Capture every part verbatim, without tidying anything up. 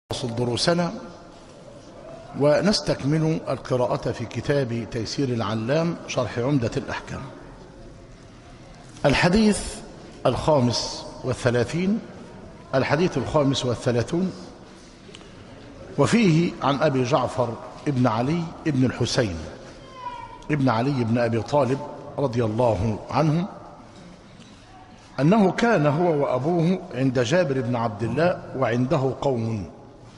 نواصل دروسنا ونستكمل القراءة في كتاب تيسير العلام شرح عمدة الأحكام. الحديث الخامس والثلاثين الحديث الخامس والثلاثون وفيه عن أبي جعفر ابن علي ابن الحسين ابن علي بن أبي طالب رضي الله عنه أنه كان هو وأبوه عند جابر بن عبد الله وعنده قوم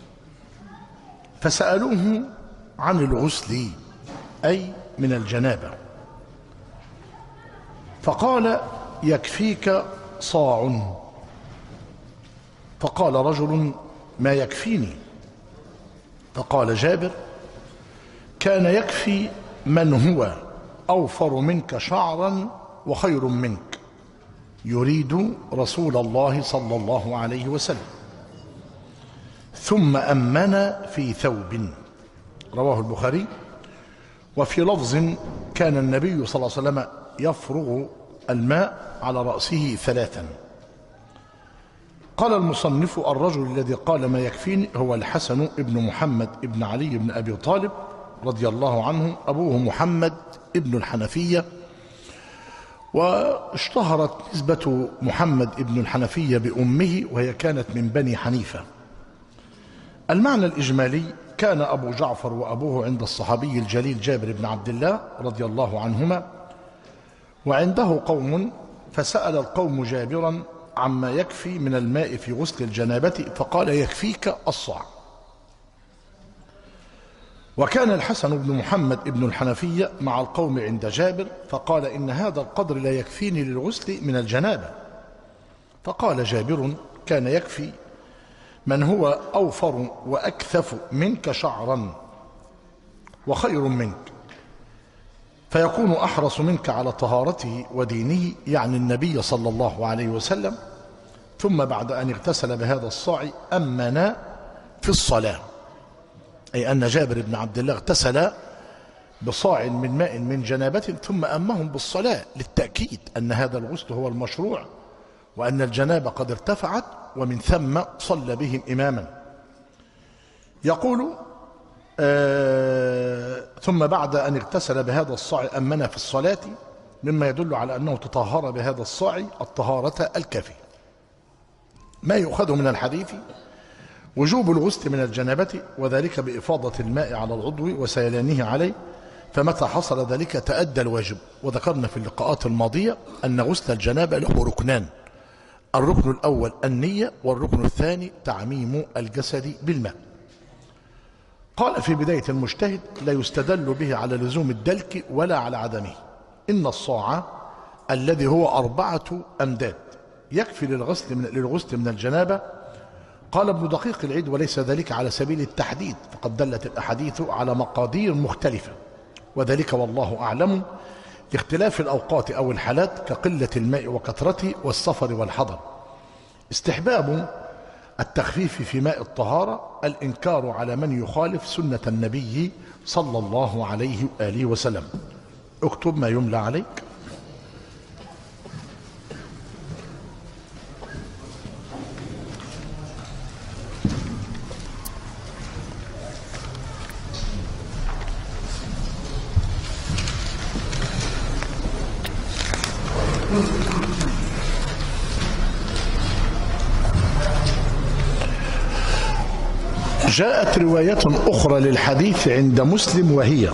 فسألوه عن الغسل أي من الجنابة، فقال يكفيك صاع. فقال رجل ما يكفيني؟ فقال جابر كان يكفي من هو أوفر منك شعرا وخير منك، يريد رسول الله صلى الله عليه وسلم، ثم أمن في ثوب. رواه البخاري. وفي لفظ كان النبي صلى الله عليه وسلم يفرغ الماء على رأسه ثلاثا. قال المصنف الرجل الذي قال ما يكفيني هو الحسن ابن محمد ابن علي بن أبي طالب رضي الله عنه، أبوه محمد ابن الحنفية، واشتهرت نسبة محمد ابن الحنفية بأمه وهي كانت من بني حنيفة. المعنى الإجمالي: كان أبو جعفر وأبوه عند الصحابي الجليل جابر بن عبد الله رضي الله عنهما وعنده قوم، فسأل القوم جابرا عما يكفي من الماء في غسل الجنابة فقال يكفيك الصاع. وكان الحسن بن محمد ابن الحنفية مع القوم عند جابر فقال إن هذا القدر لا يكفيني للغسل من الجنابة. فقال جابر كان يكفي من هو أوفر وأكثف منك شعرا وخير منك، فيكون أحرص منك على طهارته ودينه، يعني النبي صلى الله عليه وسلم. ثم بعد أن اغتسل بهذا الصاع أمن في الصلاة، أي أن جابر بن عبد الله اغتسل بصاع من ماء من جنابة ثم أمهم بالصلاة للتأكيد أن هذا الغسل هو المشروع وأن الجنابة قد ارتفعت، ومن ثم صلى بهم إماما. يقول آه ثم بعد أن اغتسل بهذا الصاع أمن في الصلاة، مما يدل على أنه تطهر بهذا الصاع الطهارة الكافية. ما يؤخذ من الحديث: وجوب الغسل من الجنابة، وذلك بإفاضة الماء على العضو وسيلانه عليه، فمتى حصل ذلك تأدى الواجب. وذكرنا في اللقاءات الماضية أن غسل الجنابة له ركنان: الركن الأول النية، والركن الثاني تعميم الجسد بالماء. قال في بداية المجتهد: لا يستدل به على لزوم الدلك ولا على عدمه، إن الصاع الذي هو أربعة أمداد يكفي للغسل من, للغسل من الجنابة. قال ابن دقيق العيد: وليس ذلك على سبيل التحديد، فقد دلت الأحاديث على مقادير مختلفة، وذلك والله أعلم لاختلاف الأوقات أو الحالات كقلة الماء وكثرته والسفر والحضر. استحباب التخفيف في ماء الطهارة، الإنكار على من يخالف سنة النبي صلى الله عليه وآله وسلم. اكتب ما يملى عليك. جاءت رواية أخرى للحديث عند مسلم وهي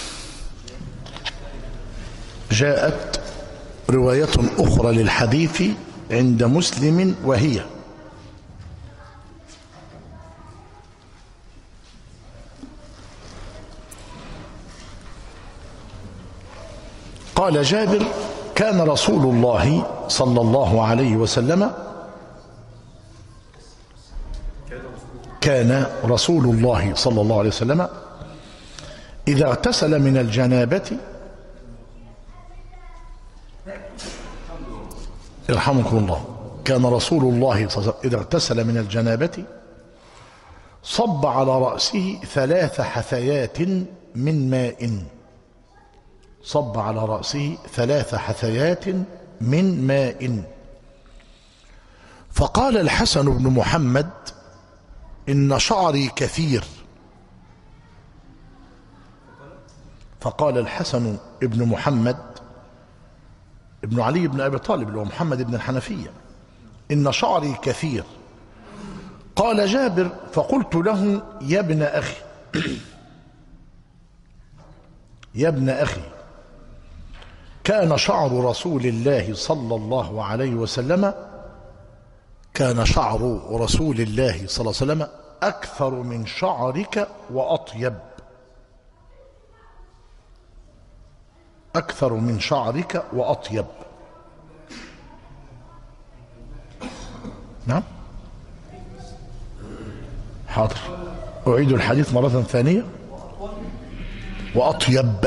جاءت رواية أخرى للحديث عند مسلم وهي قال جابر كان رسول الله صلى الله عليه وسلم كان رسول الله صلى الله عليه وسلم إذا اغتسل من الجنابة يرحمكم الله كان رسول الله صلى الله عليه وسلم إذا اغتسل من الجنابة صب على رأسه ثلاث حثيات من ماء صب على رأسه ثلاث حثيات من ماء. فقال الحسن بن محمد إن شعري كثير. فقال الحسن ابن محمد ابن علي بن أبي طالب اللي هو محمد بن الحنفية: إن شعري كثير. قال جابر: فقلت له: يا ابن أخي يا ابن أخي كان شعر رسول الله صلى الله عليه وسلم كان شعر رسول الله صلى الله عليه وسلم أكثر من شعرك وأطيب. أكثر من شعرك وأطيب. نعم، حاضر، أعيد الحديث مرة ثانية. وأطيب.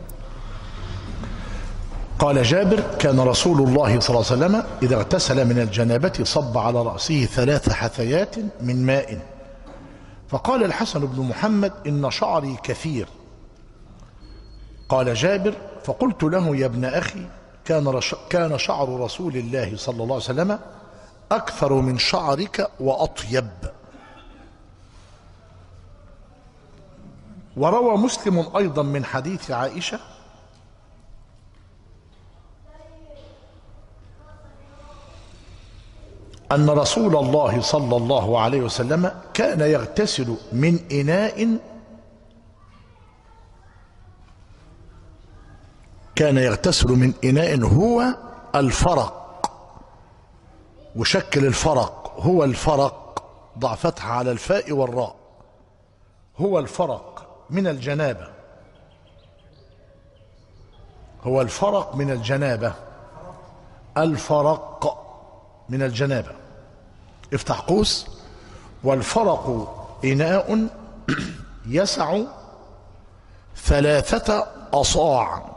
قال جابر: كان رسول الله صلى الله عليه وسلم إذا اغتسل من الجنابة صب على رأسه ثلاث حثيات من ماء. فقال الحسن بن محمد: إن شعري كثير. قال جابر: فقلت له: يا ابن أخي كان كان شعر رسول الله صلى الله عليه وسلم أكثر من شعرك وأطيب. وروى مسلم أيضا من حديث عائشة أن رسول الله صلى الله عليه وسلم كان يغتسل من إناء كان يغتسل من إناء هو الفرق، وشكل الفرق هو الفرق، ضع فتحة على الفاء والراء، هو الفرق من الجنابة، هو الفرق من الجنابة، الفرق من الجنابة، افتح قوس. والفرق إناء يسع ثلاثة أصاع.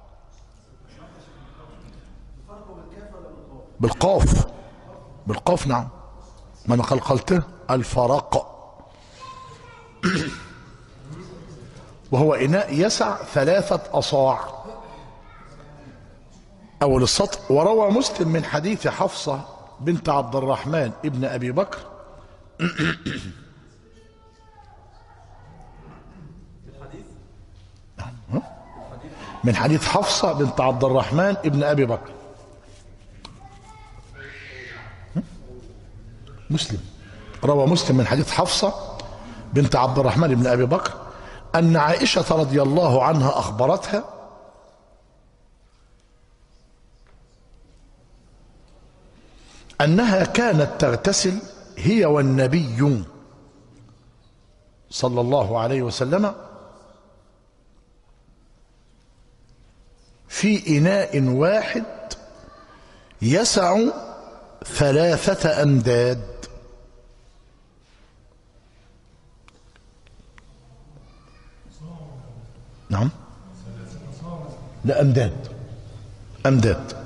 بالقاف، بالقاف، نعم، ما انا قلقلته. الفرق وهو إناء يسع ثلاثة أصاع. أول السطر. وروى مسلم من حديث حفصة بنت عبد الرحمن ابن أبي بكر من حديث حفصة بنت عبد الرحمن ابن أبي بكر، مسلم روى مسلم من حديث حفصة بنت عبد الرحمن ابن أبي بكر أن عائشة رضي الله عنها أخبرتها أنها كانت تغتسل هي والنبي صلى الله عليه وسلم في إناء واحد يسع ثلاثة أمداد. نعم، لا، أمداد، أمداد.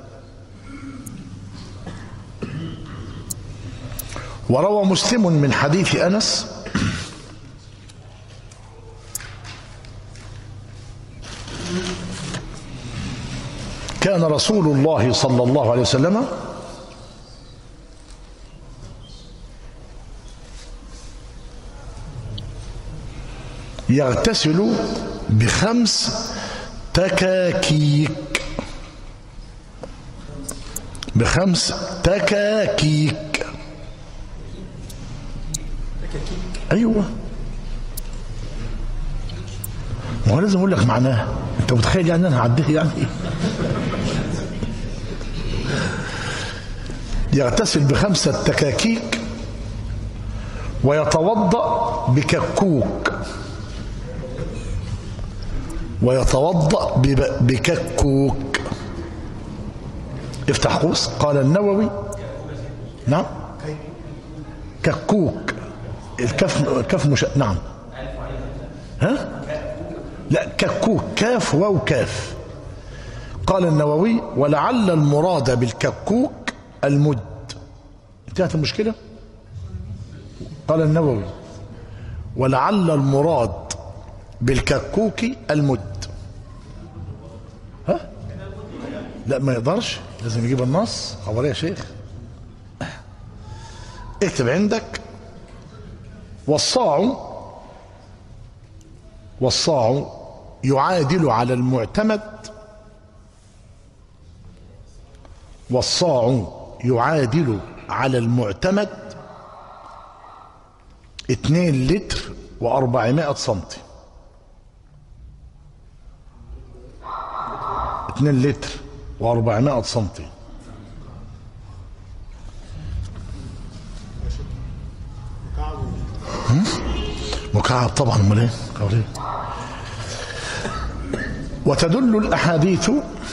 وروى مسلم من حديث أنس كان رسول الله صلى الله عليه وسلم يغتسل بخمس تكاكيك، بخمس تكاكيك. ايوه، ما هو لازم اقول لك معناها. انت متخيل يعني انا هعديه يعني؟ يغتسل بخمسه تكاكيك ويتوضا بككوك، ويتوضا بككوك، افتح قوس. قال النووي: نعم، ككوك، الكف الكف مش، نعم، ها، لا، ككوك، كاف واو كاف. قال النووي: ولعل المراد بالككوك المد. انتهت المشكلة. قال النووي: ولعل المراد بالككوك المد. ها، لا، ما يقدرش، لازم يجيب النص. حواليه يا شيخ، اكتب عندك والصاع والصاع يعادل على المعتمد والصاع يعادل على المعتمد اتنين لتر واربعمائة سنتي. اتنين لتر واربعمائة سنتي. مكعب طبعا، امال ايه؟ وتدل الاحاديث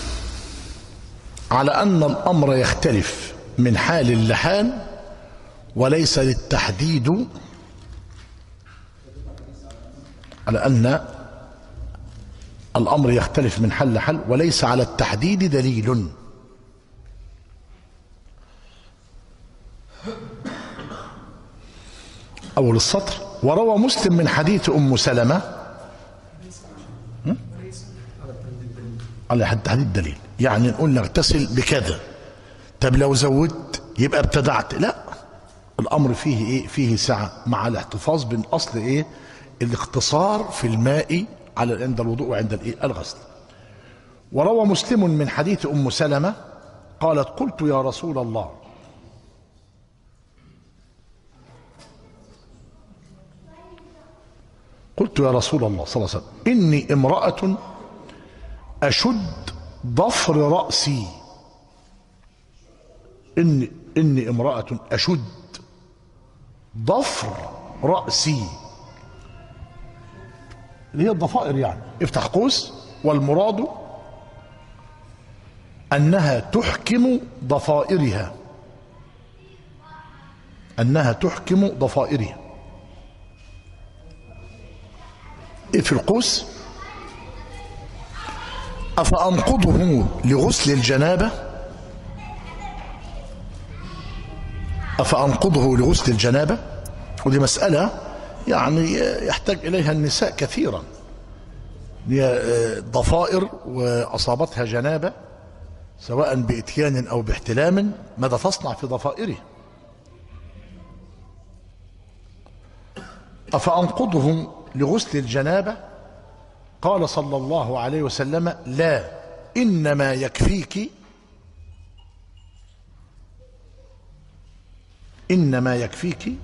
على ان الامر يختلف من حال لحال، وليس للتحديد، على ان الامر يختلف من حال لحال وليس على التحديد دليل. اول السطر: وروى مسلم من حديث ام سلمة على حد تحديد دليل، يعني نقول نغتسل بكذا، طب لو زودت يبقى ابتدعت، لا، الامر فيه ايه؟ فيه سعة مع الاحتفاظ بالاصل ايه؟ الاقتصار في الماء على عند الوضوء وعند الايه؟ الغسل. وروى مسلم من حديث ام سلمة قالت: قلت يا رسول الله قلت يا رسول الله صلى الله عليه وسلم إني امرأة أشد ضفر رأسي. إني إني امرأة أشد ضفر رأسي، اللي هي الضفائر يعني، افتح قوس، والمراد أنها تحكم ضفائرها أنها تحكم ضفائرها إيه في القوس؟ أفأنقضه لغسل الجنابة أفأنقضه لغسل الجنابة ودي مسألة يعني يحتاج إليها النساء كثيرا. ضفائر وأصابتها جنابة سواء بإتيان أو باحتلام، ماذا تصنع في ضفائره؟ أفأنقضه لغسل الجنابة؟ قال صلى الله عليه وسلم: لا، إنما يكفيك إنما يكفيك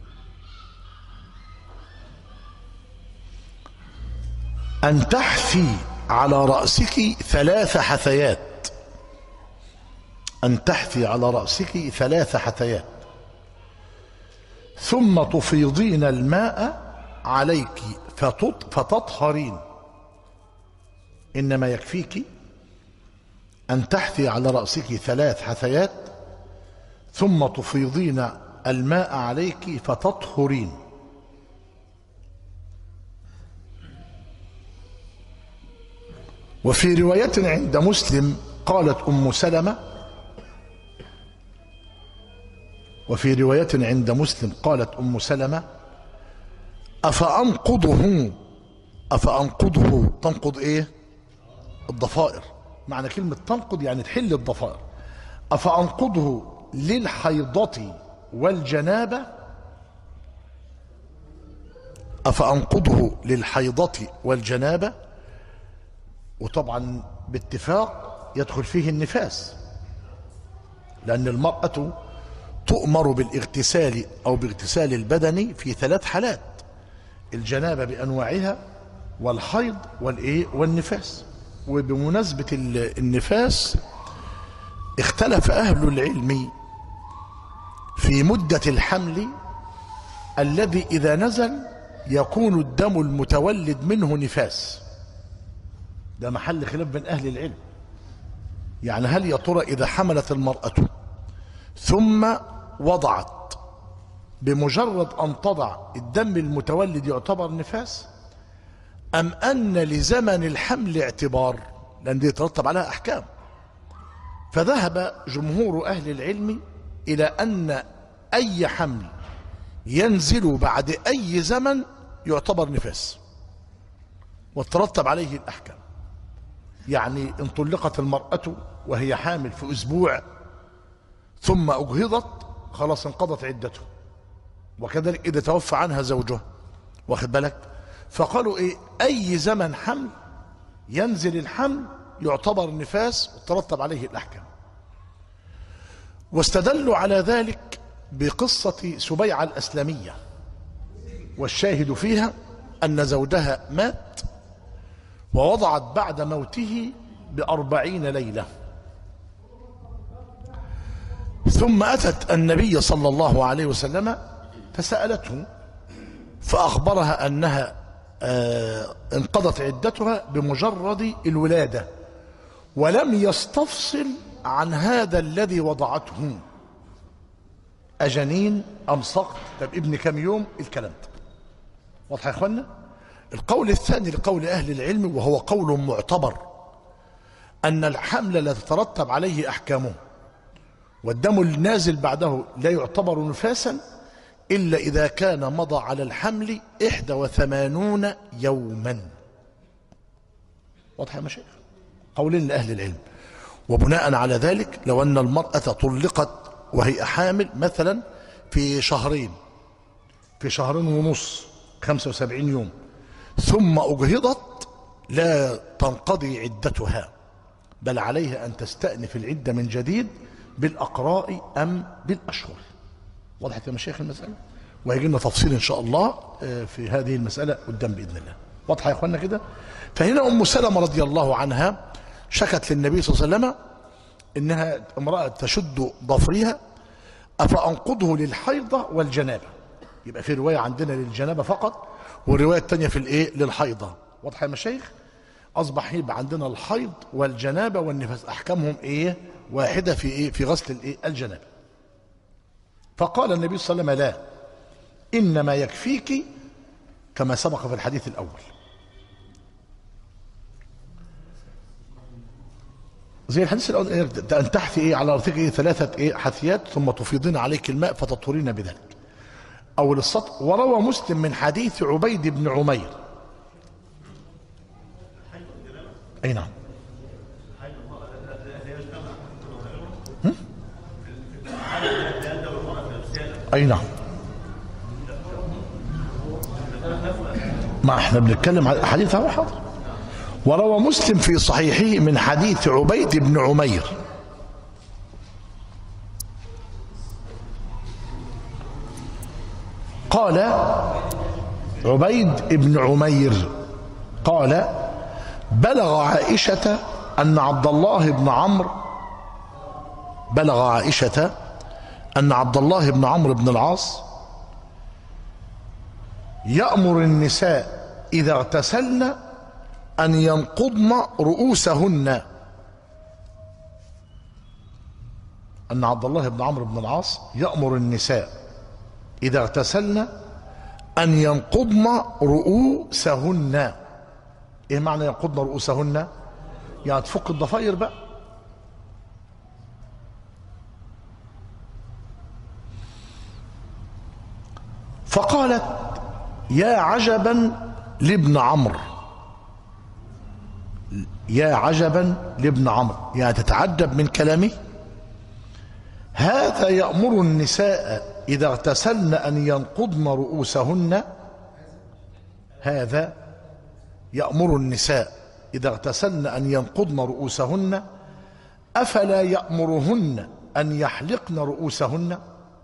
أن تحثي على رأسك ثلاث حثيات أن تحثي على رأسك ثلاث حثيات ثم تفيضين الماء عليك فتطهرين. إنما يكفيك أن تحثي على رأسك ثلاث حثيات ثم تفيضين الماء عليك فتطهرين. وفي رواية عند مسلم قالت أم سلمة وفي رواية عند مسلم قالت أم سلمة: أفأنقضه أفأنقضه تنقض إيه؟ الضفائر. معنى كلمة تنقض يعني تحل الضفائر. أفأنقضه للحيضة والجنابة أفأنقضه للحيضة والجنابة وطبعا باتفاق يدخل فيه النفاس، لأن المرأة تؤمر بالاغتسال أو باغتسال البدن في ثلاث حالات: الجنابة بأنواعها، والحيض، والإيه؟ والنفاس. وبمناسبة النفاس اختلف أهل العلم في مدة الحمل الذي إذا نزل يكون الدم المتولد منه نفاس. ده محل خلاف بين أهل العلم. يعني هل يا ترى إذا حملت المرأة ثم وضعت بمجرد أن تضع الدم المتولد يعتبر نفاس، أم أن لزمن الحمل اعتبار؟ لأن دي يترتب عليها أحكام. فذهب جمهور أهل العلم إلى أن أي حمل ينزل بعد أي زمن يعتبر نفاس وترتب عليه الأحكام. يعني إن طلقت المرأة وهي حامل في أسبوع ثم أجهضت خلاص انقضت عدته، وكذلك إذا توفى عنها زوجها، واخد بالك؟ فقالوا إيه؟ أي زمن حمل ينزل الحمل يعتبر نفاس وترتب عليه الأحكام. واستدلوا على ذلك بقصة سبيعة الأسلمية، والشاهد فيها أن زوجها مات ووضعت بعد موته بأربعين ليلة، ثم أتت النبي صلى الله عليه وسلم فسألته فأخبرها أنها آه انقضت عدتها بمجرد الولادة، ولم يستفصل عن هذا الذي وضعته أجنين أم سقط، طب ابن كم يوم، الكلام ده واضح يا اخوانا؟ القول الثاني لقول أهل العلم وهو قول معتبر، أن الحمل لا تترتب عليه أحكامه والدم النازل بعده لا يعتبر نفاسا إلا إذا كان مضى على الحمل إحدى وثمانون يوما. واضح يا مشايخ؟ قولين لأهل العلم. وبناء على ذلك لو أن المرأة طلقت وهي حامل مثلا في شهرين في شهرين ونص خمسة وسبعين يوم ثم أجهضت لا تنقضي عدتها، بل عليها أن تستأنف العدة من جديد بالأقراء أم بالأشهر. وضحت يا مشايخ المسألة؟ وهيجي لنا تفصيل إن شاء الله في هذه المسألة قدام بإذن الله. واضحة يا إخواننا كده؟ فهنا أم سلمة رضي الله عنها شكت للنبي صلى الله عليه وسلم إنها امرأة تشد ضفرها أفأنقضه للحيضة والجنابة. يبقى في رواية عندنا للجنابة فقط والرواية الثانية في الإيه؟ للحيضة. واضحة يا مشايخ؟ أصبح يبقى عندنا الحيض والجنابة والنفاس أحكامهم إيه؟ واحدة في إيه؟ في غسل الإيه؟ الجنابة. فقال النبي صلى الله عليه وسلم لا، إنما يكفيك كما سبق في الحديث الأول. زي الحديث الأول أن تحثي إيه على أرضك إيه؟ ثلاثة إيه؟ حثيات ثم تفيضين عليك الماء فتطهرين بذلك. أول السطر. وروى مسلم من حديث عبيد بن عمير. أي نعم. أي نعم. ما احنا بنتكلم عن حديث هو حاضر. وروى مسلم في صحيحه من حديث عبيد بن عمير قال عبيد بن عمير قال بلغ عائشة أن عبد الله بن عمرو بلغ عائشة أن عبد الله بن عمرو بن العاص يأمر النساء إذا اغتسلن أن ينقضن رؤوسهن. أن عبد الله بن عمرو بن العاص يأمر النساء إذا اغتسلن أن ينقضن رؤوسهن. إيه معنى ينقضن رؤوسهن؟ يعني تفك الضفائر بقى. فقالت يا عجبا لابن عمرو، يا عجبا لابن عمرو، يعني تتعجب من كلامه. هذا يأمر النساء إذا اغتسلن أن ينقضن رؤوسهن. هذا يأمر النساء إذا اغتسلن أن ينقضن رؤوسهن، أفلا يأمرهن أن يحلقن رؤوسهن؟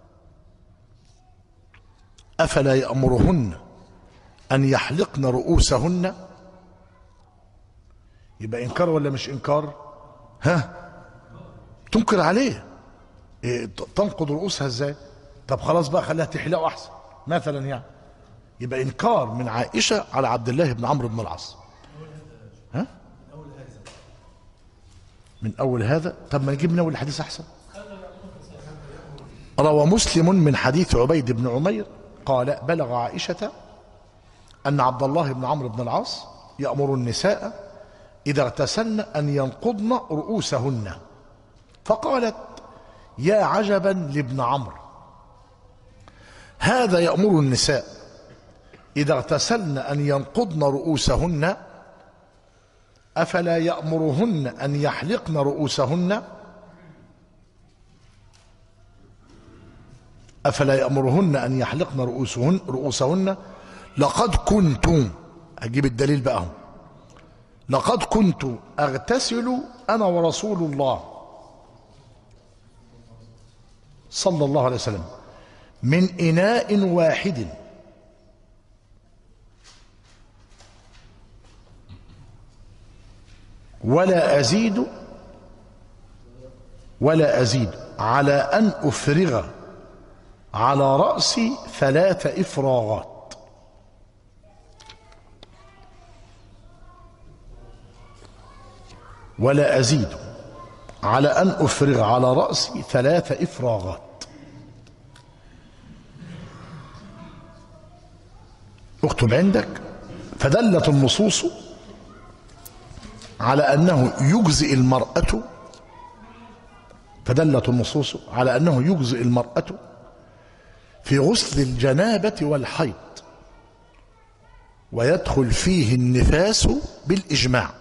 أفلا يأمرهن أن يحلقن رؤوسهن؟ يبقى إنكار ولا مش إنكار؟ ها؟ تنكر عليه. إيه تنقض رؤوسها إزاي؟ طب خلاص بقى خليها تحلقه أحسن مثلا يعني. يبقى إنكار من عائشة على عبد الله بن عمرو بن العاص. ها؟ من أول هذا. طب ما نجيب من أول الحديث أحسن. روى مسلم من حديث عبيد بن عمير قال بلغ عائشة أن عبد الله بن عمرو بن العاص يأمر النساء إذا اغتسلن أن ينقضن رؤوسهن. فقالت يا عجبا لابن عمرو، هذا يأمر النساء إذا اغتسلن أن ينقضن رؤوسهن، أفلا يأمرهن أن يحلقن رؤوسهن؟ أفلا يأمرهن أن يحلقن رؤوسهن, رؤوسهن لقد كنت، أجيب الدليل بقى، لقد كنت أغتسل أنا ورسول الله صلى الله عليه وسلم من إناء واحد ولا أزيد ولا أزيد على أن أفرغ على رأسي ثلاث إفراغات. ولا أزيد على أن أفرغ على رأسي ثلاث إفراغات. اكتب عندك. فدلت النصوص على أنه يجزئ المرأة فدلت النصوص على أنه يجزئ المرأة في غسل الجنابة والحيض ويدخل فيه النفاس بالإجماع،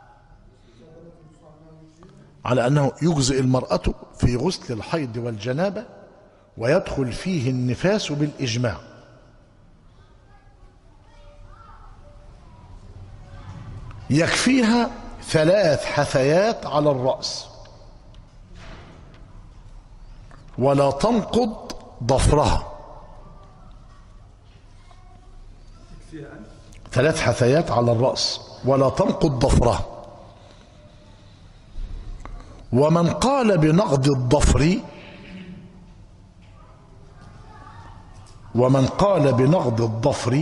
على أنه يجزئ المرأة في غسل الحيض والجنابة ويدخل فيه النفاس بالإجماع. يكفيها ثلاث حثيات على الرأس ولا تنقض ضفرها. ثلاث حثيات على الرأس ولا تنقض ضفرها. ومن قال بنقض الضفر ومن قال بنقض الضفر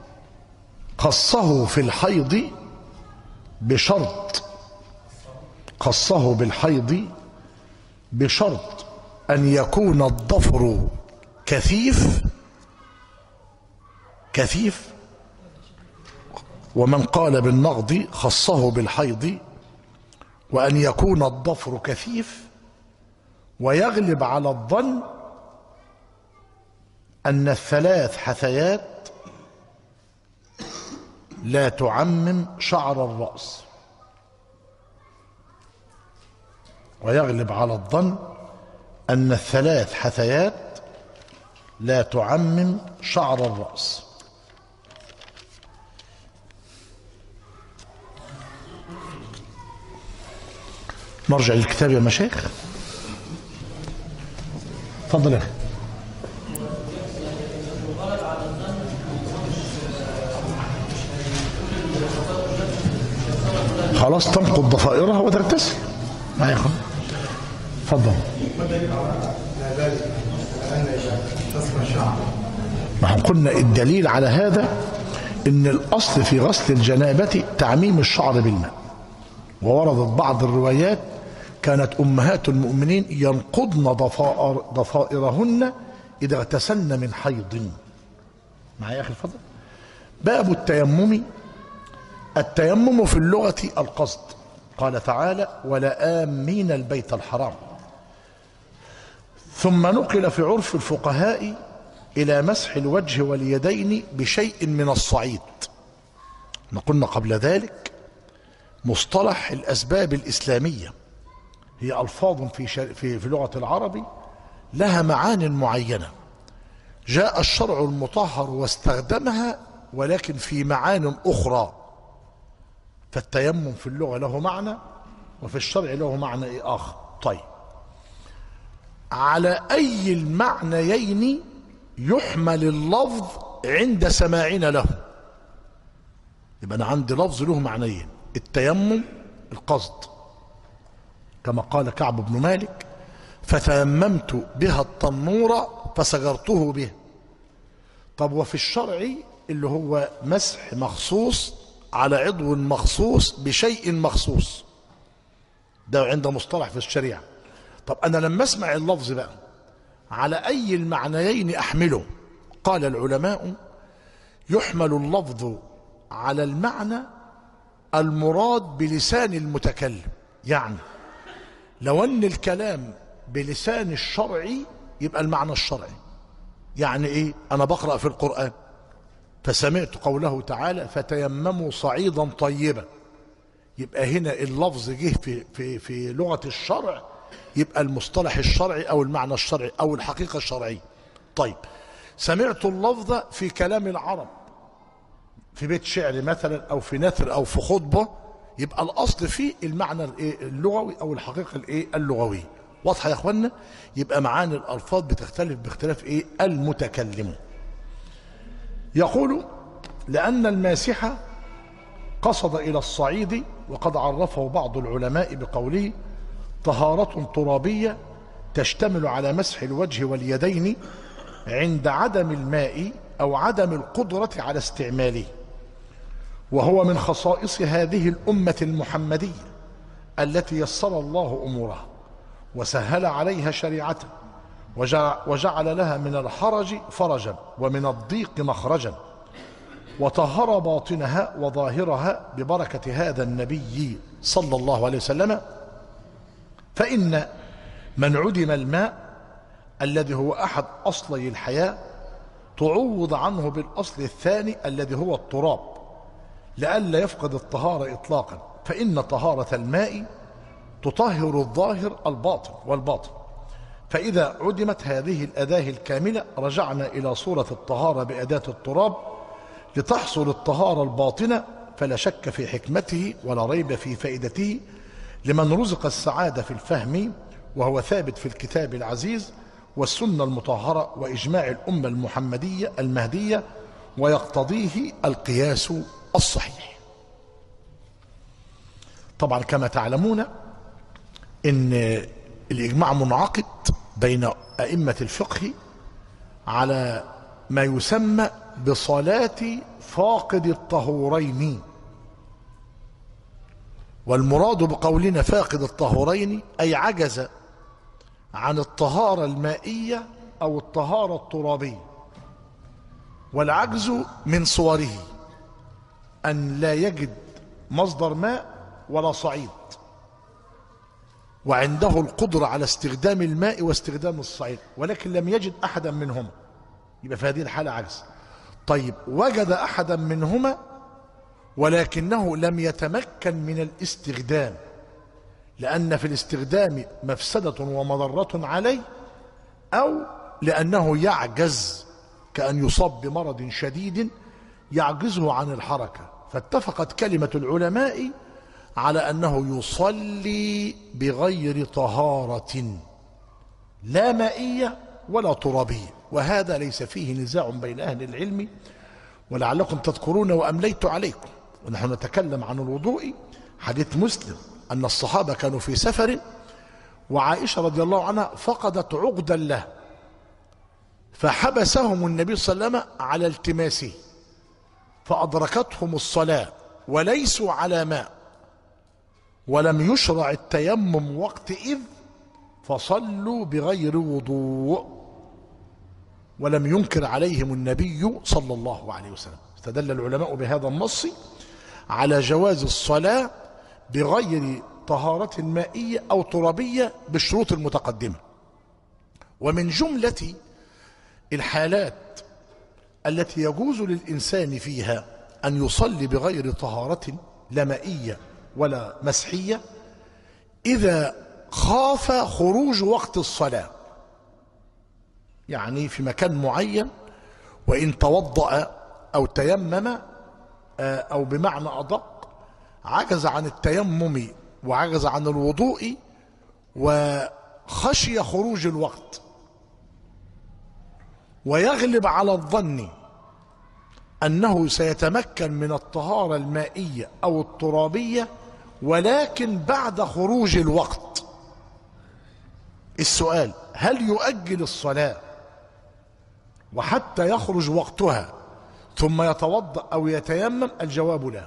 خصه في الحيض بشرط خصه بالحيض بشرط أن يكون الضفر كثيف كثيف ومن قال بالنقض خصه بالحيض وأن يكون الضفر كثيف ويغلب على الظن أن الثلاث حثيات لا تعمم شعر الرأس ويغلب على الظن أن الثلاث حثيات لا تعمم شعر الرأس. نرجع للكتاب يا مشايخ. تفضل يا أخي. خلاص تنقض ضفائرها وتغتسل. معايا يا اخوان. اتفضل. ما قلنا الدليل على هذا ان الاصل في غسل الجنابه تعميم الشعر بالماء، ووردت بعض الروايات كانت امهات المؤمنين ينقضن ضفائر ضفائرهن اذا اغتسلن من حيض. معايا يا اخي اتفضل. باب التيمم. التيمم في اللغة القصد. قال تعالى ولا آمين البيت الحرام. ثم نقل في عرف الفقهاء إلى مسح الوجه واليدين بشيء من الصعيد. قلنا قبل ذلك مصطلح الأسباب الإسلامية هي ألفاظ في, في, في لغة العرب لها معان معينة جاء الشرع المطهر واستخدمها ولكن في معان أخرى. فالتيمم في اللغة له معنى وفي الشرع له معنى آخر. طيب على أي المعنيين يحمل اللفظ عند سماعنا له؟ يبقى أنا عندي لفظ له معنيين. التيمم القصد كما قال كعب بن مالك فتيممت بها التنور فسجرته به. طب وفي الشرع اللي هو مسح مخصوص على عضو مخصوص بشيء مخصوص، ده عند مصطلح في الشريعة. طب أنا لما أسمع اللفظ بقى على أي المعنيين أحمله؟ قال العلماء يحمل اللفظ على المعنى المراد بلسان المتكلم. يعني لو أن الكلام بلسان الشرعي يبقى المعنى الشرعي. يعني إيه؟ أنا بقرأ في القرآن فسمعت قوله تعالى فتيمموا صعيدا طيبا، يبقى هنا اللفظ جه في, في, في لغة الشرع، يبقى المصطلح الشرعي أو المعنى الشرعي أو الحقيقة الشرعية. طيب سمعت اللفظ في كلام العرب في بيت شعر مثلا أو في نثر أو في خطبة، يبقى الأصل فيه المعنى اللغوي أو الحقيقة الايه اللغوية. واضحة يا أخوانا؟ يبقى معاني الألفاظ بتختلف باختلاف إيه المتكلم. يقول لأن الماسحة قصد إلى الصعيد، وقد عرفه بعض العلماء بقوله طهارة ترابية تشتمل على مسح الوجه واليدين عند عدم الماء أو عدم القدرة على استعماله، وهو من خصائص هذه الأمة المحمدية التي يسر الله أمورها وسهل عليها شريعته وجعل لها من الحرج فرجا ومن الضيق مخرجا، وطهر باطنها وظاهرها ببركة هذا النبي صلى الله عليه وسلم. فإن من عدم الماء الذي هو أحد أصلي الحياة تعوض عنه بالأصل الثاني الذي هو التراب، لئلا يفقد الطهارة إطلاقا، فإن طهارة الماء تطهر الظاهر الباطن والباطن. فإذا عدمت هذه الأداة الكاملة رجعنا إلى صورة الطهارة بأداة التراب لتحصل الطهارة الباطنة، فلا شك في حكمته ولا ريب في فائدته لمن رزق السعادة في الفهم، وهو ثابت في الكتاب العزيز والسنة المطهرة وإجماع الأمة المحمدية المهدية، ويقتضيه القياس الصحيح. طبعا كما تعلمون إن الإجماع منعقد بين أئمة الفقه على ما يسمى بصلاة فاقد الطهورين، والمراد بقولنا فاقد الطهورين أي عجز عن الطهارة المائية أو الطهارة الترابية. والعجز من صوره أن لا يجد مصدر ماء ولا صعيد، وعنده القدرة على استخدام الماء واستخدام الصعيد، ولكن لم يجد أحدا منهما، يبقى في هذه الحالة عجز. طيب وجد أحدا منهما ولكنه لم يتمكن من الاستخدام، لأن في الاستخدام مفسدة ومضرة عليه، أو لأنه يعجز كأن يصاب بمرض شديد يعجزه عن الحركة، فاتفقت كلمة العلماء على أنه يصلي بغير طهارة لا مائية ولا ترابية، وهذا ليس فيه نزاع بين أهل العلم. ولعلكم تذكرون وأمليت عليكم ونحن نتكلم عن الوضوء حديث مسلم أن الصحابة كانوا في سفر، وعائشة رضي الله عنها فقدت عقدا له، فحبسهم النبي صلى الله عليه وسلم على التماسه، فأدركتهم الصلاة وليسوا على ماء، ولم يشرع التيمم وقتئذ، فصلوا بغير وضوء، ولم ينكر عليهم النبي صلى الله عليه وسلم. استدل العلماء بهذا النص على جواز الصلاة بغير طهارة مائية أو ترابية بالشروط المتقدمة. ومن جملة الحالات التي يجوز للإنسان فيها أن يصلي بغير طهارة لا مائية ولا مسحية إذا خاف خروج وقت الصلاة، يعني في مكان معين وإن توضأ أو تيمم أو بمعنى أدق عجز عن التيمم وعجز عن الوضوء وخشي خروج الوقت، ويغلب على الظن أنه سيتمكن من الطهارة المائية أو الترابية ولكن بعد خروج الوقت. السؤال: هل يؤجل الصلاة وحتى يخرج وقتها ثم يتوضأ أو يتيمم؟ الجواب لا،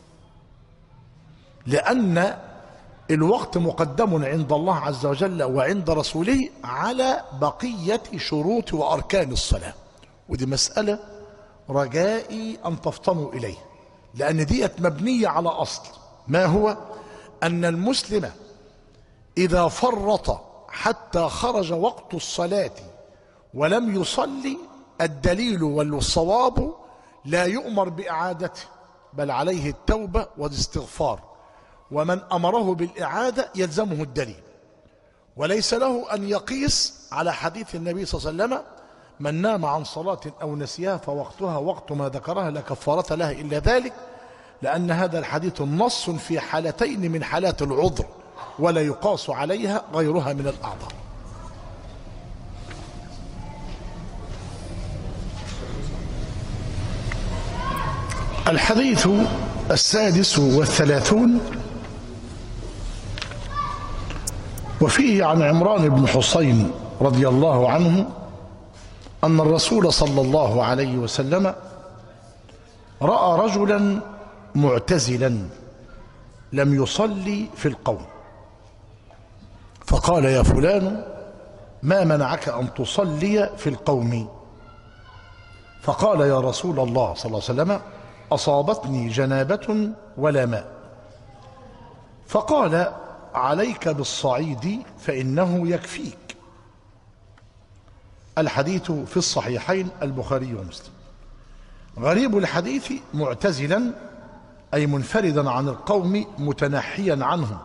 لأن الوقت مقدم عند الله عز وجل وعند رسوله على بقية شروط وأركان الصلاة، ودي مسألة رجائي أن تفطنوا إليه، لأن ديت مبنية على أصل، ما هو أن المسلم إذا فرط حتى خرج وقت الصلاة ولم يصلي، الدليل والصواب لا يؤمر بإعادته، بل عليه التوبة والاستغفار، ومن أمره بالإعادة يلزمه الدليل، وليس له أن يقيس على حديث النبي صلى الله عليه وسلم: من نام عن صلاة أو نسيها فوقتها وقت ما ذكرها لا كفارة لها إلا ذلك، لأن هذا الحديث نص في حالتين من حالات العذر ولا يقاس عليها غيرها من الأعضاء. الحديث السادس والثلاثون، وفيه عن عمران بن حسين رضي الله عنه أن الرسول صلى الله عليه وسلم رأى رجلا معتزلا لم يصلي في القوم، فقال: يا فلان ما منعك أن تصلي في القوم؟ فقال: يا رسول الله صلى الله عليه وسلم أصابتني جنابة ولا ماء. فقال: عليك بالصعيد فإنه يكفيك. الحديث في الصحيحين البخاري ومسلم. غريب الحديث معتزلا أي منفردا عن القوم متنحيا عنهم،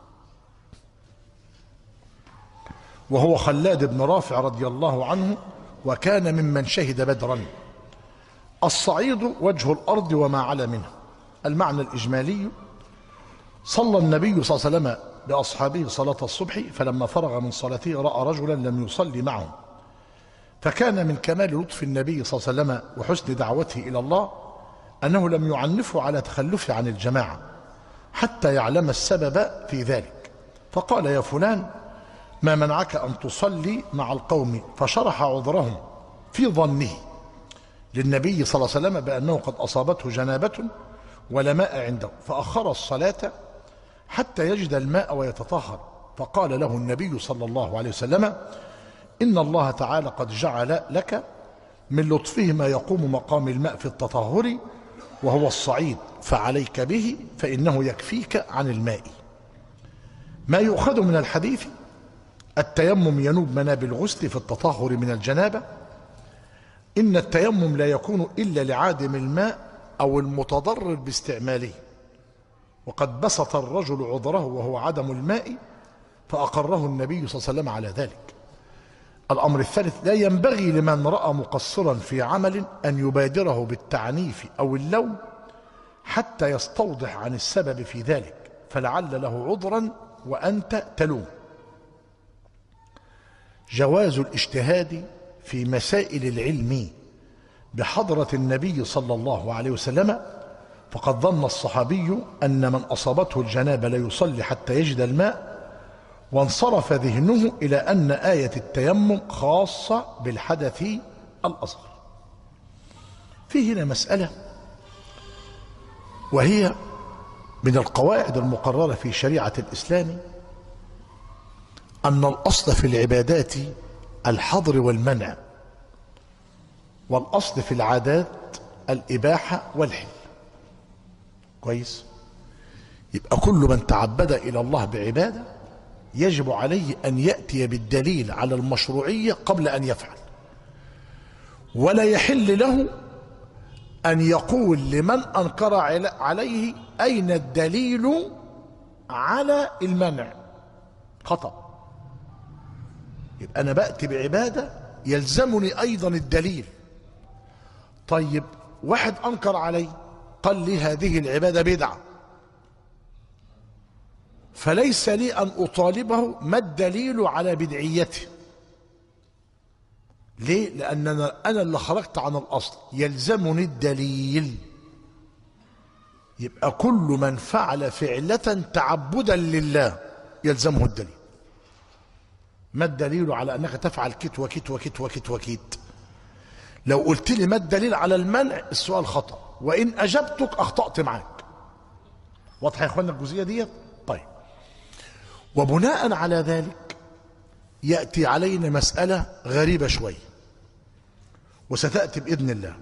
وهو خلاد بن رافع رضي الله عنه، وكان ممن شهد بدرا. الصعيد وجه الأرض وما على منه. المعنى الإجمالي: صلى النبي صلى الله عليه وسلم بأصحابه صلاة الصبح، فلما فرغ من صلاته رأى رجلا لم يصلي معهم، فكان من كمال لطف النبي صلى الله عليه وسلم وحسن دعوته إلى الله أنه لم يعنفه على تخلفه عن الجماعة حتى يعلم السبب في ذلك. فقال: يا فلان ما منعك أن تصلي مع القوم؟ فشرح عذرهم في ظنه للنبي صلى الله عليه وسلم بأنه قد أصابته جنابة ولا ماء عنده، فأخر الصلاة حتى يجد الماء ويتطهر. فقال له النبي صلى الله عليه وسلم: إن الله تعالى قد جعل لك من لطفه ما يقوم مقام الماء في التطهر وهو الصعيد، فعليك به فإنه يكفيك عن الماء. ما يؤخذ من الحديث: التيمم ينوب مناب الغسل في التطهر من الجنابة. إن التيمم لا يكون إلا لعادم الماء أو المتضرر باستعماله، وقد بسط الرجل عذره وهو عدم الماء فأقره النبي صلى الله عليه وسلم على ذلك. الأمر الثالث: لا ينبغي لمن رأى مقصرا في عمل أن يبادره بالتعنيف أو اللوم حتى يستوضح عن السبب في ذلك، فلعل له عذرا وأنت تلوم. جواز الاجتهاد في مسائل العلم بحضرة النبي صلى الله عليه وسلم، فقد ظن الصحابي أن من أصابته الجنابة لا يصلي حتى يجد الماء، وانصرف ذهنه إلى أن آية التيمم خاصة بالحدث الأصغر. في هنا مسألة، وهي من القواعد المقررة في شريعة الإسلام، أن الأصل في العبادات الحظر والمنع، والأصل في العادات الإباحة والحل. كويس؟ يبقى كل من تعبد إلى الله بعبادة يجب عليه أن يأتي بالدليل على المشروعية قبل أن يفعل، ولا يحل له أن يقول لمن أنكر عليه أين الدليل على المنع. خطأ. يبقى أنا بأتي بعبادة يلزمني أيضا الدليل. طيب واحد أنكر علي قال لي هذه العبادة بدعة، فليس لي أن أطالبه ما الدليل على بدعيته. ليه؟ لأن أنا اللي خرجت عن الأصل، يلزمني الدليل. يبقى كل من فعل فعلة تعبدا لله يلزمه الدليل. ما الدليل على أنك تفعل كت وكت وكت وكت وكت؟ لو قلت لي ما الدليل على المنع، السؤال خطأ، وإن أجبتك أخطأت معك. واضح يا إخوانا الجزئية دي؟ طيب، وبناء على ذلك يأتي علينا مسألة غريبة شوي، وستأتي بإذن الله.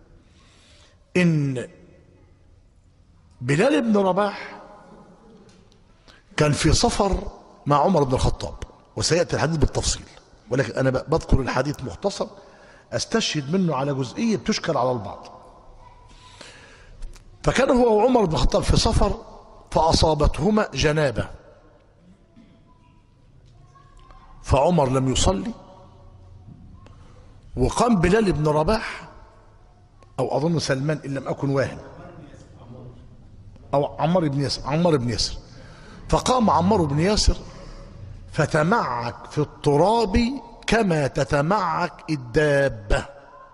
إن بلال بن رباح كان في سفر مع عمر بن الخطاب، وسيأتي الحديث بالتفصيل، ولكن أنا بذكر الحديث مختصر أستشهد منه على جزئية بتشكل على البعض. فكان هو وعمر بن الخطاب في سفر، فأصابتهما جنابة، فعمر لم يصلي وقام بلال بن رباح أو أظن سلمان إن لم أكن واهم، أو عمار بن ياسر، عمار بن ياسر. فقام عمار بن ياسر فتمعك في التراب كما تتمعك الدابة،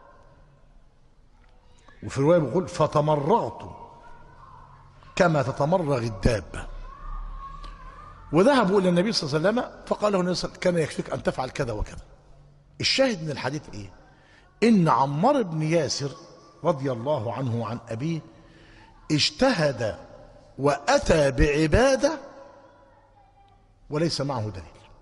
وفي رواية بيقول فتمرغت كما تتمرغ الدابة. وذهبوا إلى النبي صلى الله عليه وسلم فقال له النبي صلى الله عليه وسلم كان يكفيك أن تفعل كذا وكذا. الشاهد من الحديث إيه؟ إن عمار بن ياسر رضي الله عنه وعن أبيه اجتهد وأتى بعبادة وليس معه دليل.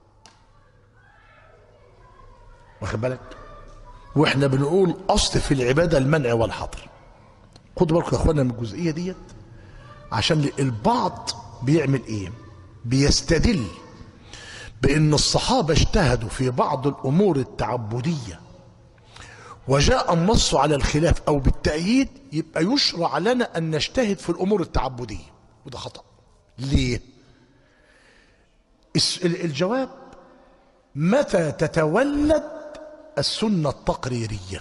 واخد بالك؟ واحنا بنقول أصل في العبادة المنع والحظر. خدوا بالكم يا اخوانا من الجزئية ديت، عشان البعض بيعمل ايه؟ بيستدل بأن الصحابة اجتهدوا في بعض الأمور التعبدية وجاء النص على الخلاف أو بالتأييد، يبقى يشرع لنا أن نجتهد في الأمور التعبدية، وده خطأ. ليه؟ الجواب: متى تتولد السنة التقريرية؟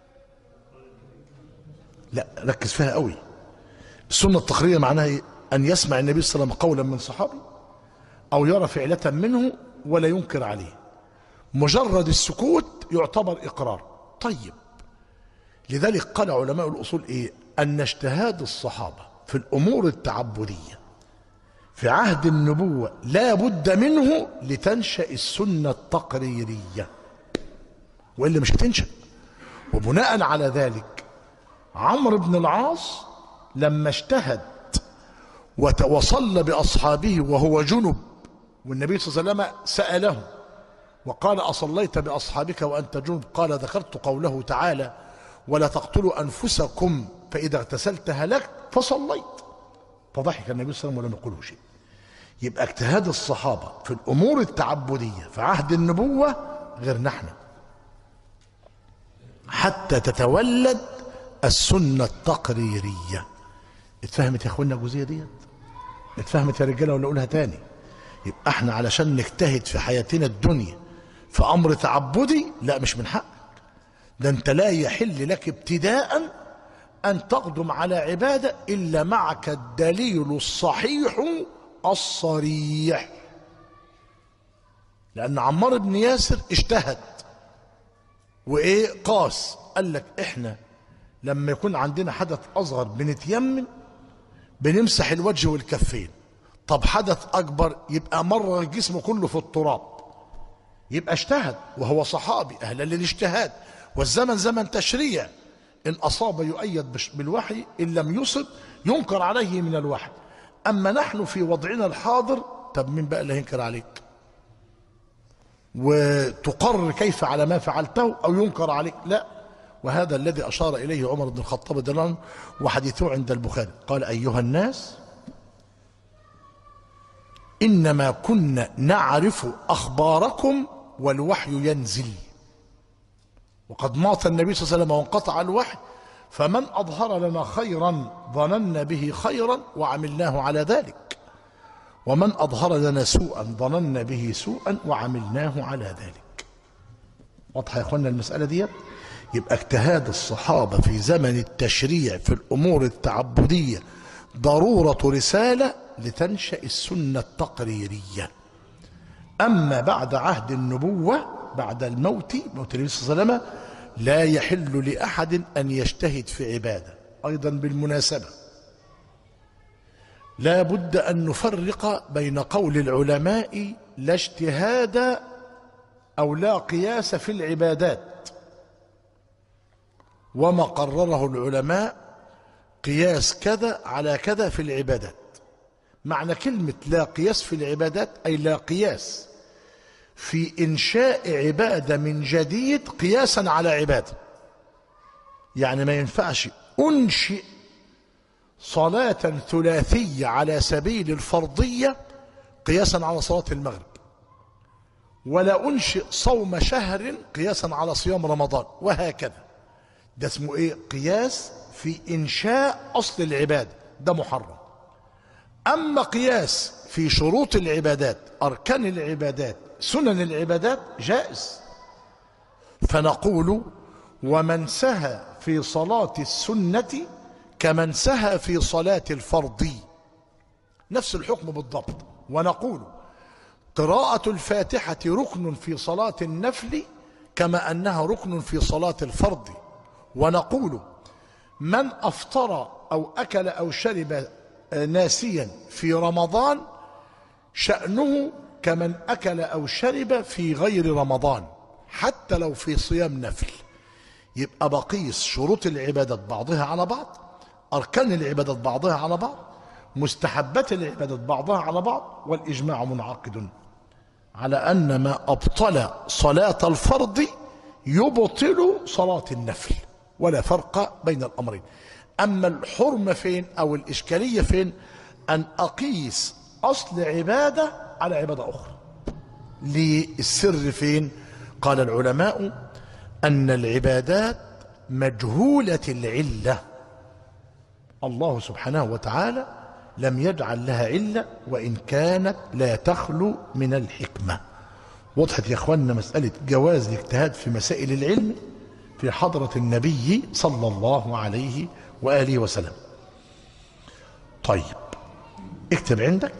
لا ركز فيها قوي. السنة التقريرية معناها إيه؟ أن يسمع النبي صلى الله عليه وسلم قولا من صحابي أو يرى فعلة منه ولا ينكر عليه، مجرد السكوت يعتبر إقرار. طيب، لذلك قال علماء الأصول إيه؟ أن اجتهاد الصحابة في الأمور التعبدية في عهد النبوة لا بد منه لتنشأ السنة التقريرية، وإلا مش هتنشأ. وبناء على ذلك عمرو بن العاص لما اجتهد وصلى بأصحابه وهو جنب، والنبي صلى الله عليه وسلم سأله وقال أصليت بأصحابك وأنت جنب؟ قال ذكرت قوله تعالى ولا تقتلوا أنفسكم فإذا اغتسلت هلكت فصليت. فضحك النبي صلى الله عليه وسلم ولم يقله شيء. يبقى اجتهاد الصحابة في الأمور التعبدية في عهد النبوة غير نحن، حتى تتولد السنة التقريرية. اتفهمت يا اخوانا الجزئية ديت؟ اتفهمت يا رجالة ولا اقولها تاني؟ يبقى احنا علشان نجتهد في حياتنا الدنيا في امر تعبدي، لا مش من حقك. ده انت لا يحل لك ابتداء ان تقدم على عبادة الا معك الدليل الصحيح الصريح. لان عمار بن ياسر اجتهد وايه قاس، قال لك احنا لما يكون عندنا حدث اصغر بنتيمم بنمسح الوجه والكفين. طب حدث اكبر يبقى مر الجسم كله في التراب. يبقى اجتهد وهو صحابي اهلا للاجتهاد، والزمن زمن تشريع، ان اصاب يؤيد بالوحي، ان لم يصب ينكر عليه من الوحي. اما نحن في وضعنا الحاضر، طب مين بقى اللي هينكر عليك وتقر كيف على ما فعلته او ينكر عليك؟ لا. وهذا الذي اشار اليه عمر بن الخطاب رضي الله عنه، وحديثه عند البخاري، قال ايها الناس انما كنا نعرف اخباركم والوحي ينزل، وقد مات النبي صلى الله عليه وسلم وانقطع الوحي، فمن اظهر لنا خيرا ظننا به خيرا وعملناه على ذلك، ومن اظهر لنا سوءا ظننا به سوءا وعملناه على ذلك. واضحه يا اخوانا المساله دي؟ يبقى اجتهاد الصحابه في زمن التشريع في الامور التعبديه ضروره رساله لتنشأ السنه التقريريه. اما بعد عهد النبوه بعد الموت، موت النبي صلى الله عليه وسلم، لا يحل لاحد ان يجتهد في عباده. ايضا بالمناسبه لا بد ان نفرق بين قول العلماء لا اجتهاد او لا قياس في العبادات، وما قرره العلماء قياس كذا على كذا في العبادات. معنى كلمة لا قياس في العبادات أي لا قياس في إنشاء عبادة من جديد قياسا على عبادة. يعني ما ينفعش أنشئ صلاة ثلاثية على سبيل الفرضية قياسا على صلاة المغرب، ولا أنشئ صوم شهر قياسا على صيام رمضان، وهكذا. ده اسمه ايه؟ قياس في انشاء اصل العباده، ده محرم. اما قياس في شروط العبادات، اركان العبادات، سنن العبادات، جائز. فنقول ومن سهى في صلاة السنة كمن سهى في صلاة الفرض، نفس الحكم بالضبط. ونقول قراءة الفاتحة ركن في صلاة النفل كما أنها ركن في صلاة الفرض. ونقول من أفطر أو أكل أو شرب ناسيا في رمضان شأنه كمن أكل أو شرب في غير رمضان حتى لو في صيام نفل. يبقى بقيس شروط العبادة بعضها على بعض، أركان العبادة بعضها على بعض، مستحبات العبادة بعضها على بعض، والإجماع منعقد على أن ما أبطل صلاة الفرض يبطل صلاة النفل، ولا فرق بين الأمرين. أما الحرمة فين أو الإشكالية فين؟ أن أقيس أصل عبادة على عبادة أخرى. للسر فين؟ قال العلماء أن العبادات مجهولة العلة، الله سبحانه وتعالى لم يجعل لها علة وإن كانت لا تخلو من الحكمة. وضحت يا أخواننا مسألة جواز الاجتهاد في مسائل العلم في حضرة النبي صلى الله عليه وآله وسلم. طيب اكتب عندك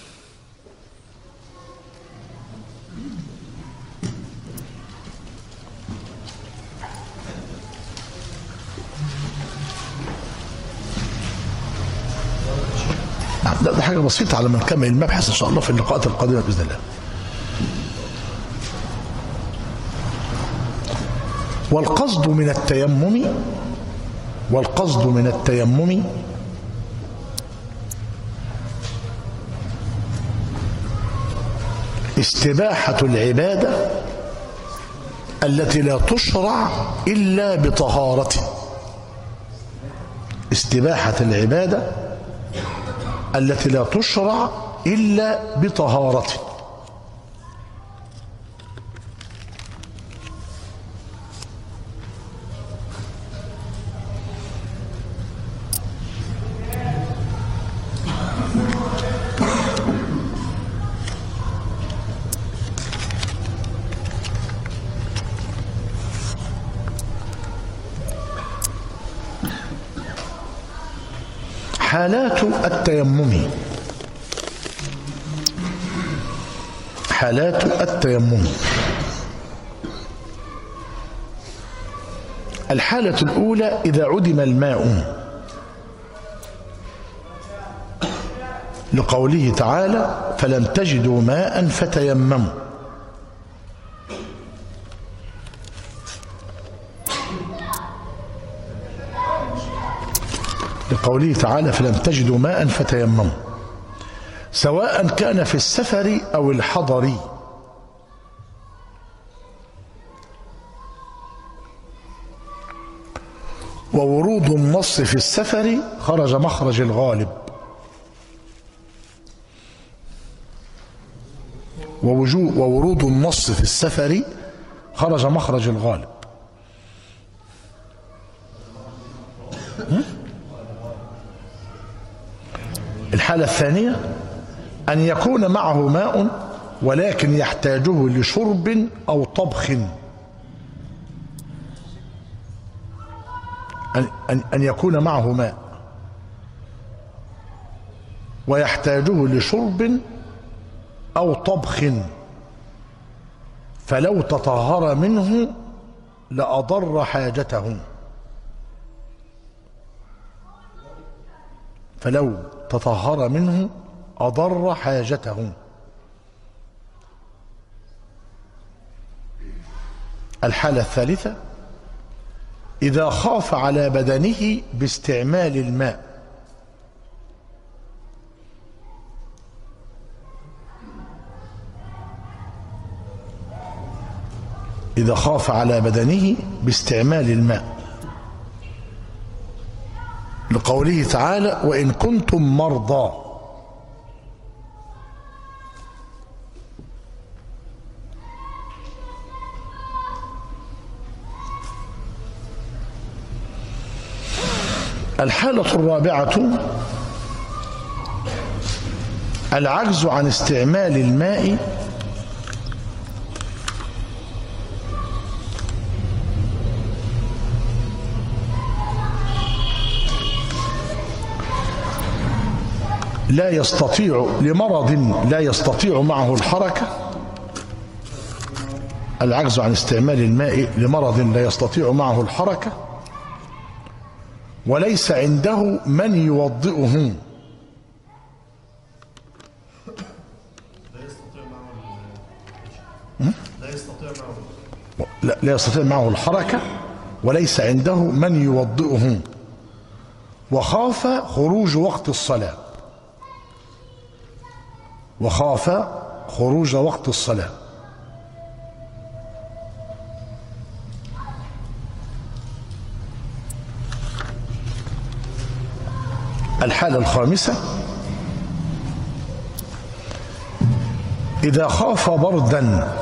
لا ده حاجة بسيطة على ما نكمل المبحث إن شاء الله في اللقاءات القادمة بإذن الله. والقصد من التيمم والقصد من التيمم استباحة العبادة التي لا تشرع إلا بطهارة. استباحة العبادة التي لا تشرع إلا بطهارة. حالات التيمم. حالات التيمم. الحالة الأولى إذا عدم الماء، لقوله تعالى فلم تجدوا ماء فتيمموا. لقوله تعالى فلم تجدوا ماء فتيمموا، سواء كان في السفر أو الحضر. وورود النص في السفر خرج مخرج الغالب، وورود النص في السفر خرج مخرج الغالب. الحالة الثانية أن يكون معه ماء ولكن يحتاجه لشرب أو طبخ. أن أن يكون معه ماء ويحتاجه لشرب أو طبخ، فلو تطهر منه لأضر حاجته. فلو تطهر منه أضر حاجته. الحالة الثالثة إذا خاف على بدنه باستعمال الماء، إذا خاف على بدنه باستعمال الماء، لقوله تعالى وإن كنتم مرضى. الحالة الرابعة العجز عن استعمال الماء لا يستطيع لمرض لا يستطيع معه الحركة، العجز عن استعمال الماء لمرض لا يستطيع معه الحركة، وليس عنده من يوضئه. لا لا يستطيع معه الحركة وليس عنده من يوضئه، وخاف خروج وقت الصلاة وخاف خروج وقت الصلاة. الحالة الخامسة: إذا خاف بردا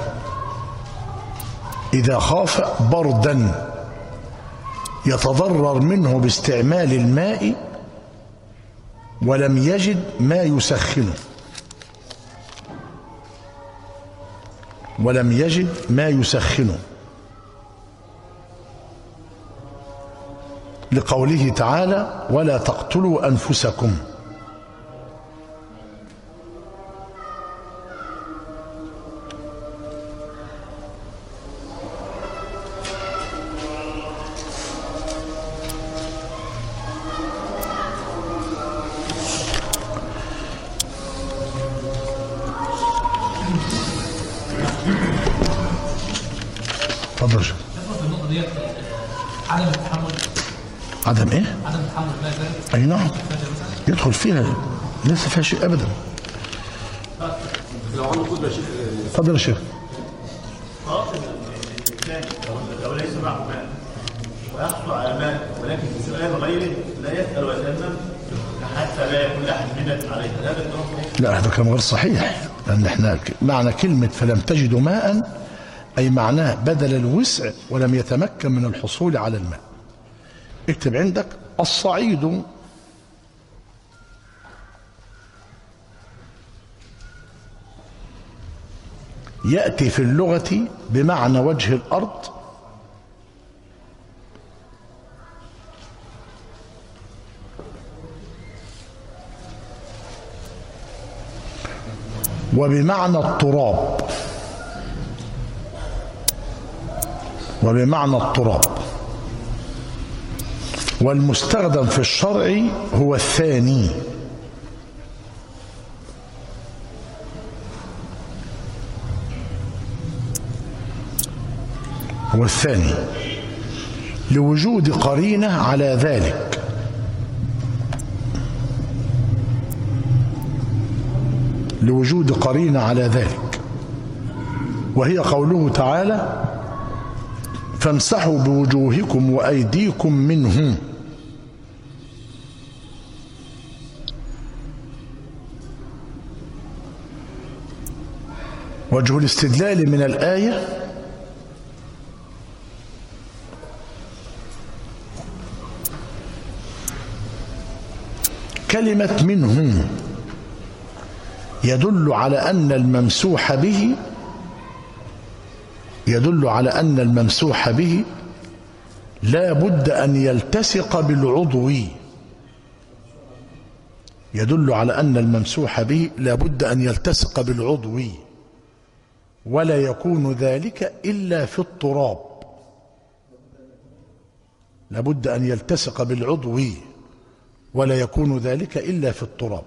إذا خاف بردا يتضرر منه باستعمال الماء ولم يجد ما يسخنه ولم يجد ما يسخنه لقوله تعالى: ولا تقتلوا أنفسكم. تفضل. عدم التحمل عدم ايه؟ عدم التحمل لا يزال. اي نعم، يدخل فيها، ليس فيها شيء ابدا. لو عنده قدره يا شيخ. تفضل يا شيخ. لو ليس معه ماء ويحصل على ماء ولكن في سؤال غيره لا يسأل ويتيمم حتى لا يكون احد منة عليه، هذا الكلام لا، هذا كلام غير صحيح، لان احنا معنى كلمه فلم تجدوا ماء اي معناه بذل الوسع ولم يتمكن من الحصول على الماء. اكتب عندك: الصعيد يأتي في اللغة بمعنى وجه الأرض وبمعنى التراب وبمعنى التراب والمستخدم في الشرع هو الثاني. هو الثاني لوجود قرينة على ذلك، لوجود قرينة على ذلك وهي قوله تعالى: فامسحوا بوجوهكم وأيديكم منه. وجه الاستدلال من الآية: كلمة منه يدل على أن الممسوح به يدل على أن الممسوح به لا بد أن يلتصق بالعضو يدل على أن الممسوح به لا بد أن يلتصق بالعضو ولا يكون ذلك إلا في التراب. لا بد أن يلتصق بالعضو ولا يكون ذلك إلا في التراب.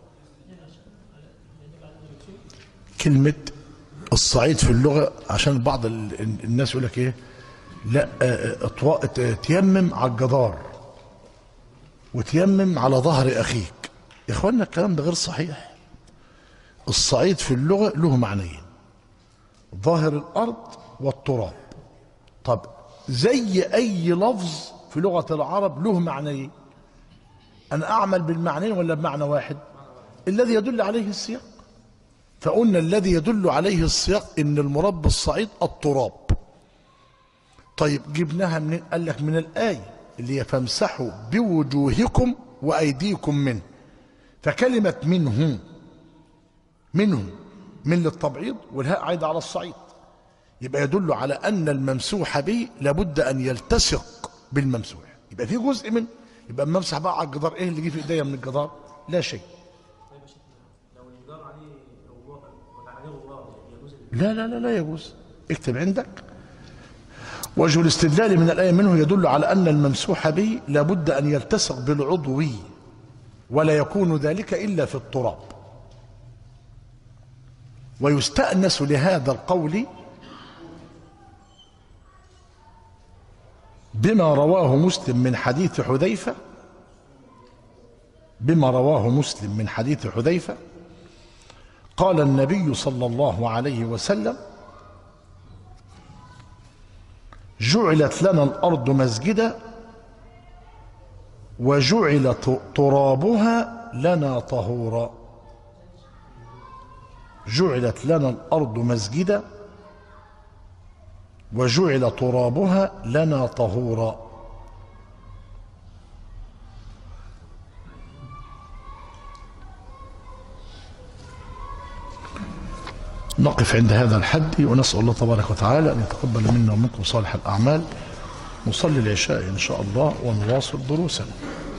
كلمة الصعيد في اللغة عشان بعض الناس يقول لك ايه، لا تيمم على الجدار وتيمم على ظهر اخيك. يا اخوانا الكلام ده غير صحيح. الصعيد في اللغة له معنيين: ظاهر الارض والتراب. طب زي اي لفظ في لغة العرب له معنيين، انا اعمل بالمعنيين ولا بمعنى واحد؟ الذي يدل عليه السياق. فقلنا الذي يدل عليه السياق ان المراد بالصعيد التراب. طيب جبناها منين؟ قال لك من الآية اللي هي فامسحوا بوجوهكم وأيديكم منه. فكلمة منه منه من للتبعيض والهاء عايدة على الصعيد، يبقى يدل على أن الممسوح به لابد أن يلتصق بالممسوح، يبقى في جزء منه. يبقى الممسح بقى على الجدار، ايه اللي جه في ايديا من الجدار؟ لا شيء. لا لا لا لا يجوز. اكتب عندك: وجه الاستدلال من الآية منه يدل على أن الممسوح به لابد أن يلتصق بالعضو ولا يكون ذلك إلا في التراب. ويستأنس لهذا القول بما رواه مسلم من حديث حذيفة بما رواه مسلم من حديث حذيفة قال النبي صلى الله عليه وسلم: جعلت لنا الأرض مسجدا وجعل ترابها لنا طهورا. جعلت لنا الأرض مسجدا وجعل ترابها لنا طهورا. نقف عند هذا الحد ونسأل الله تبارك وتعالى أن يتقبل منا ومنكم صالح الأعمال. نصلي العشاء إن شاء الله ونواصل دروسنا.